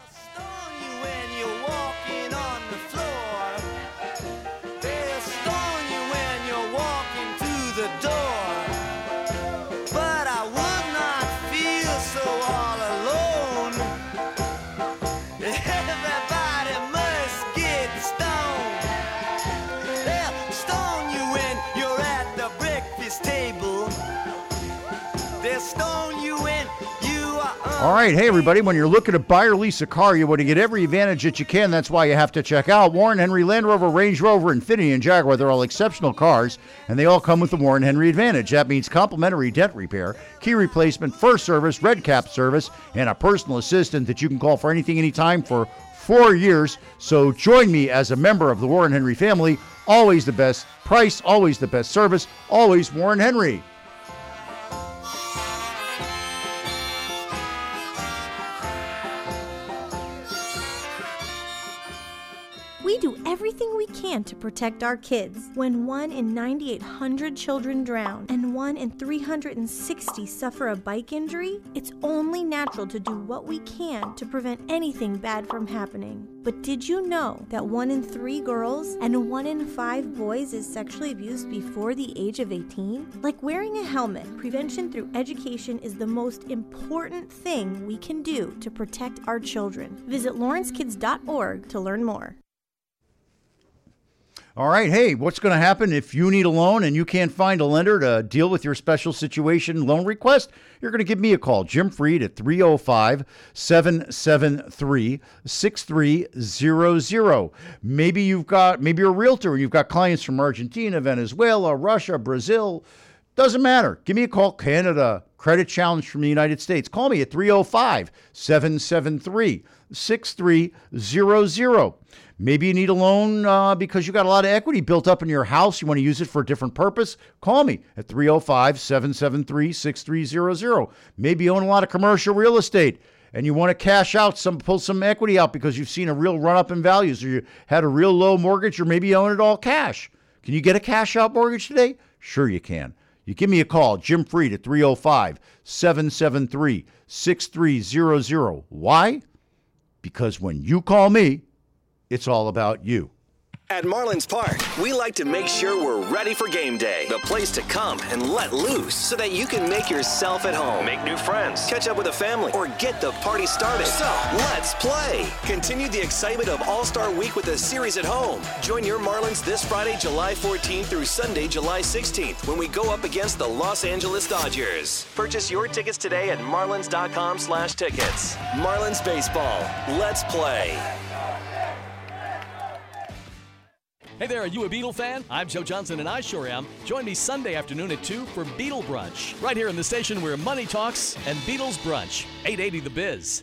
All right, hey everybody, when you're looking to buy or lease a car, you want to get every advantage that you can. That's why you have to check out Warren Henry Land Rover, Range Rover, Infiniti, and Jaguar. They're all exceptional cars, and they all come with the Warren Henry Advantage. That means complimentary dent repair, key replacement, first service, red cap service, and a personal assistant that you can call for anything, anytime for four years. So join me as a member of the Warren Henry family. Always the best price, always the best service, always Warren Henry. We do everything we can to protect our kids. When one in ninety-eight hundred children drown and one in three hundred sixty suffer a bike injury, it's only natural to do what we can to prevent anything bad from happening. But did you know that one in three girls and one in five boys is sexually abused before the age of eighteen? Like wearing a helmet, prevention through education is the most important thing we can do to protect our children. Visit lawrence kids dot org to learn more. All right, hey, what's going to happen if you need a loan and you can't find a lender to deal with your special situation loan request? You're going to give me a call, Jim Freed, at three oh five, seven seven three, six three zero zero. Maybe you've got, maybe you're a realtor and you've got clients from Argentina, Venezuela, Russia, Brazil. Doesn't matter. Give me a call, Canada, credit challenge from the United States. Call me at three oh five, seven seven three, six three zero zero. Maybe you need a loan uh, because you got a lot of equity built up in your house. You want to use it for a different purpose. Call me at three oh five, seven seven three, six three zero zero. Maybe you own a lot of commercial real estate and you want to cash out, some pull some equity out because you've seen a real run up in values, or you had a real low mortgage, or maybe you own it all cash. Can you get a cash out mortgage today? Sure you can. You give me a call, Jim Freed, at three oh five, seven seven three, six three zero zero. Why? Because when you call me, it's all about you. At Marlins Park, we like to make sure we're ready for game day. The place to come and let loose so that you can make yourself at home, make new friends, catch up with a family, or get the party started. So, let's play. Continue the excitement of All-Star Week with a series at home. Join your Marlins this Friday, July fourteenth through Sunday, July sixteenth, when we go up against the Los Angeles Dodgers. Purchase your tickets today at marlins.com slash tickets. Marlins Baseball. Let's play. Hey there, are you a Beatle fan? I'm Joe Johnson, and I sure am. Join me Sunday afternoon at two for Beatle Brunch, right here in the station where money talks and Beatles brunch. eight eighty The Biz.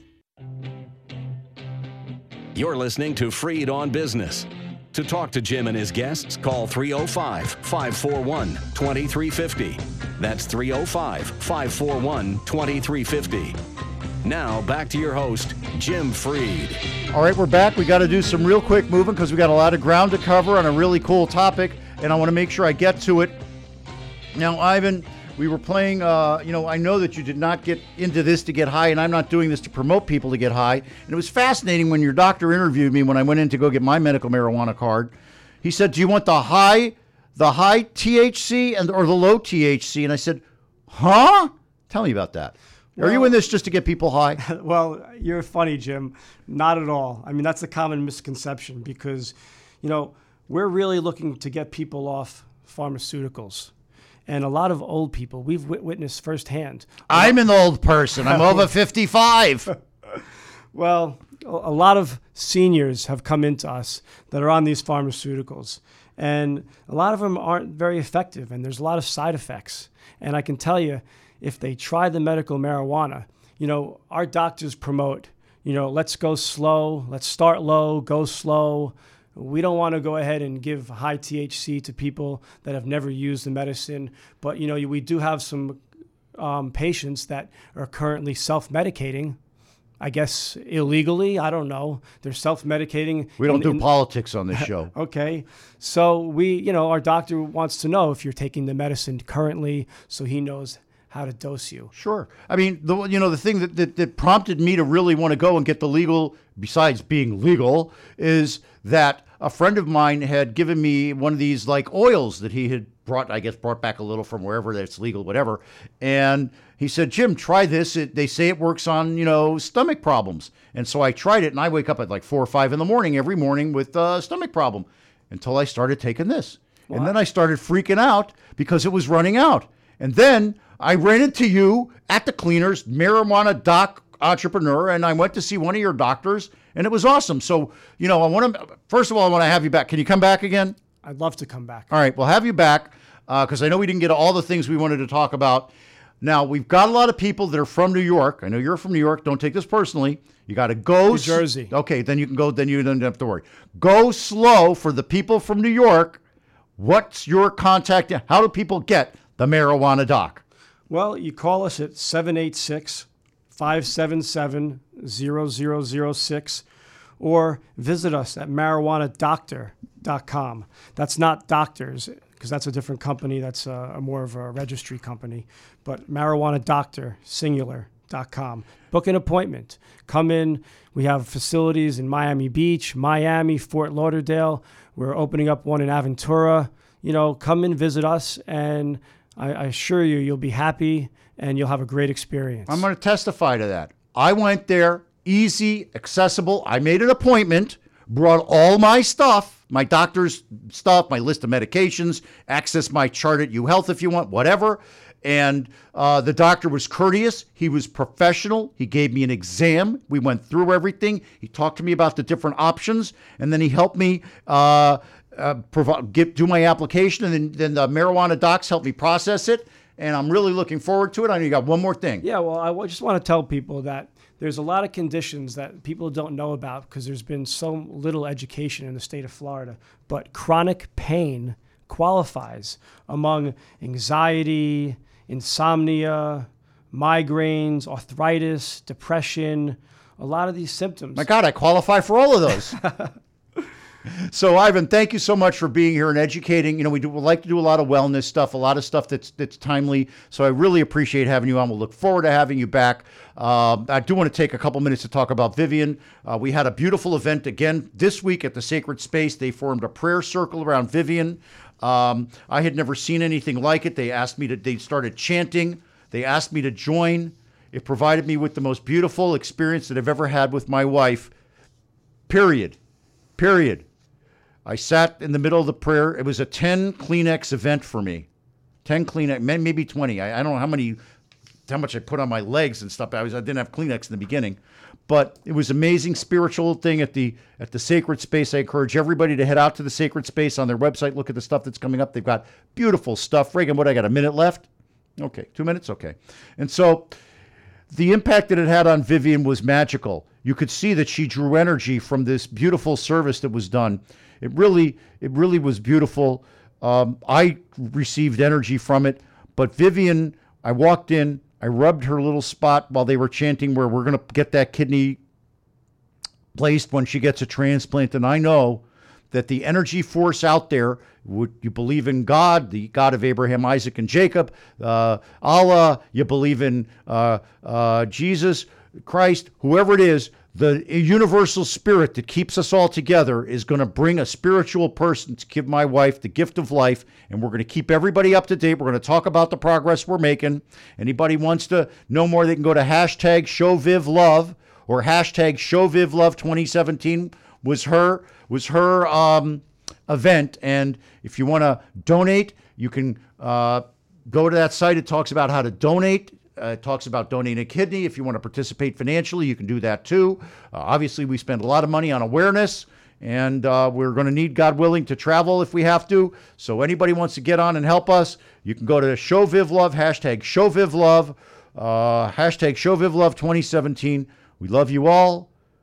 You're listening to Freed on Business. To talk to Jim and his guests, call three oh five, five four one, two three five oh. That's three oh five, five four one, two three five oh. Now, back to your host, Jim Freed. All right, we're back. We got to do some real quick moving because we got a lot of ground to cover on a really cool topic, and I want to make sure I get to it. Now, Ivan, we were playing, uh, you know, I know that you did not get into this to get high, and I'm not doing this to promote people to get high. And it was fascinating when your doctor interviewed me when I went in to go get my medical marijuana card. He said, do you want the high, the high T H C and or the low T H C? And I said, huh? Tell me about that. Well, are you in this just to get people high? Well, you're funny, Jim. Not at all. I mean, that's a common misconception because, you know, we're really looking to get people off pharmaceuticals. And a lot of old people, we've w- witnessed firsthand. I'm an old person. I'm over fifty-five. Well, a lot of seniors have come into us that are on these pharmaceuticals. And a lot of them aren't very effective, and there's a lot of side effects. And I can tell you, if they try the medical marijuana, you know, our doctors promote, you know, let's go slow, let's start low, go slow. We don't want to go ahead and give high T H C to people that have never used the medicine. But, you know, we do have some um, patients that are currently self-medicating, I guess illegally. I don't know. They're self-medicating. We don't in, do in, politics on this show. Okay. So we, you know, our doctor wants to know if you're taking the medicine currently so he knows how to dose you. Sure. I mean, the you know, the thing that, that, that prompted me to really want to go and get the legal, besides being legal, is that a friend of mine had given me one of these like oils that he had brought, I guess, brought back a little from wherever that's legal, whatever. And he said, Jim, try this. It, they say it works on, you know, stomach problems. And so I tried it, and I wake up at like four or five in the morning every morning with a stomach problem until I started taking this. Wow. And then I started freaking out because it was running out. And then I ran into you at the Cleaners, marijuana doc entrepreneur, and I went to see one of your doctors, and it was awesome. So, you know, I want to, first of all, I want to have you back. Can you come back again? I'd love to come back. All right, we'll have you back because uh, I know we didn't get all the things we wanted to talk about. Now, we've got a lot of people that are from New York. I know you're from New York. Don't take this personally. You got to go. New Jersey. Okay, then you can go. Then you don't have to worry. Go slow for the people from New York. What's your contact? How do people get the marijuana doc? Well, you call us at seven eight six, five seven seven, zero zero zero six or visit us at marijuana doctor dot com. That's not doctors, because that's a different company. That's a, a more of a registry company. But marijuana doctor, singular, dot com. Book an appointment. Come in. We have facilities in Miami Beach, Miami, Fort Lauderdale. We're opening up one in Aventura. You know, come and visit us, and I, I assure you, you'll be happy and you'll have a great experience. I'm going to testify to that. I went there, easy, accessible. I made an appointment, brought all my stuff, my doctor's stuff, my list of medications, access my chart at UHealth if you want, whatever. And uh, the doctor was courteous. He was professional. He gave me an exam. We went through everything. He talked to me about the different options, and then he helped me uh, uh, provide, get, do my application, and then, then the marijuana docs helped me process it. And I'm really looking forward to it. I know you got one more thing. Yeah, well, I just want to tell people that there's a lot of conditions that people don't know about because there's been so little education in the state of Florida. But chronic pain qualifies among anxiety, insomnia, migraines, arthritis, depression, a lot of these symptoms. My God, I qualify for all of those. So, Ivan, thank you so much for being here and educating. You know, we do we like to do a lot of wellness stuff, a lot of stuff that's that's timely. So I really appreciate having you on. We'll look forward to having you back. Uh, I do want to take a couple minutes to talk about Vivian. Uh, we had a beautiful event again this week at the Sacred Space. They formed a prayer circle around Vivian. Um, I had never seen anything like it. They asked me to, they started chanting. They asked me to join. It provided me with the most beautiful experience that I've ever had with my wife. Period. Period. I sat in the middle of the prayer. It was a ten Kleenex event for me. ten Kleenex, maybe twenty. I, I don't know how many, how much I put on my legs and stuff. I was I didn't have Kleenex in the beginning, but it was an amazing spiritual thing at the at the Sacred Space. I encourage everybody to head out to the Sacred Space on their website. Look at the stuff that's coming up. They've got beautiful stuff. Reagan, what I got? A minute left? Okay, two minutes. Okay, and so the impact that it had on Vivian was magical. You could see that she drew energy from this beautiful service that was done. It really, it really was beautiful. Um, I received energy from it. But Vivian, I walked in, I rubbed her little spot while they were chanting where we're going to get that kidney placed when she gets a transplant. And I know that the energy force out there, would you believe in God, the God of Abraham, Isaac, and Jacob, uh, Allah, you believe in uh, uh, Jesus Christ, whoever it is, the universal spirit that keeps us all together is going to bring a spiritual person to give my wife the gift of life, and we're going to keep everybody up to date. We're going to talk about the progress we're making. Anybody wants to know more, they can go to hashtag ShowVivLove or hashtag ShowVivLove twenty seventeen was her, was her um, event. And if you want to donate, you can uh, go to that site. It talks about how to donate. Uh, it talks about donating a kidney. If you want to participate financially, you can do that too. Uh, obviously, we spend a lot of money on awareness, and uh, we're going to need, God willing, to travel if we have to. So anybody wants to get on and help us, you can go to ShowVivLove, hashtag ShowVivLove, uh, hashtag ShowVivLove twenty seventeen. We love you all.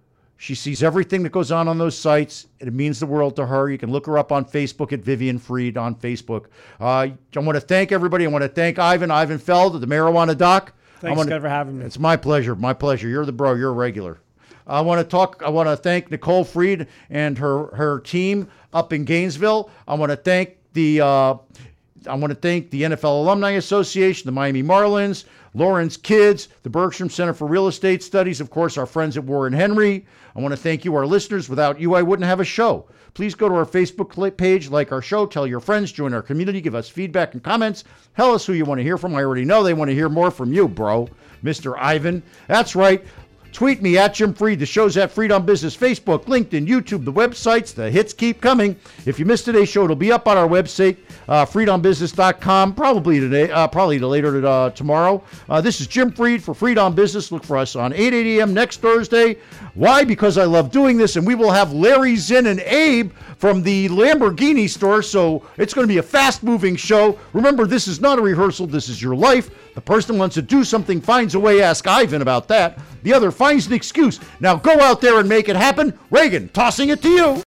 She sees everything that goes on on those sites, and it means the world to her. You can look her up on Facebook at Vivian Freed on Facebook. Uh, I want to thank everybody. I want to thank Ivan, Ivan Feld, the Marijuana Doc. Thanks, wanna, Scott, for having me. It's my pleasure. My pleasure. You're the bro. You're a regular. I want to talk. I want to thank Nicole Freed and her her team up in Gainesville. I want to thank the. Uh, I want to thank the N F L Alumni Association, the Miami Marlins, Lawrence Kids, the Bergstrom Center for Real Estate Studies, of course, our friends at Warren Henry. I want to thank you, our listeners. Without you, I wouldn't have a show. Please go to our Facebook page, like our show, tell your friends, join our community, give us feedback and comments. Tell us who you want to hear from. I already know they want to hear more from you, bro, Mister Ivan. That's right. Tweet me at Jim Freed. The show's at Freed on Business, Facebook, LinkedIn, YouTube, the websites. The hits keep coming. If you missed today's show, it'll be up on our website, uh, freed on business dot com, probably today, uh, probably later uh, tomorrow. Uh, this is Jim Freed for Freed on Business. Look for us on eight a.m. next Thursday. Why? Because I love doing this, and we will have Larry, Zinn, and Abe from the Lamborghini store, so it's going to be a fast-moving show. Remember, this is not a rehearsal. This is your life. The person wants to do something, finds a way. Ask Ivan about that. The other finds an excuse. Now go out there and make it happen. Reagan, tossing it to you.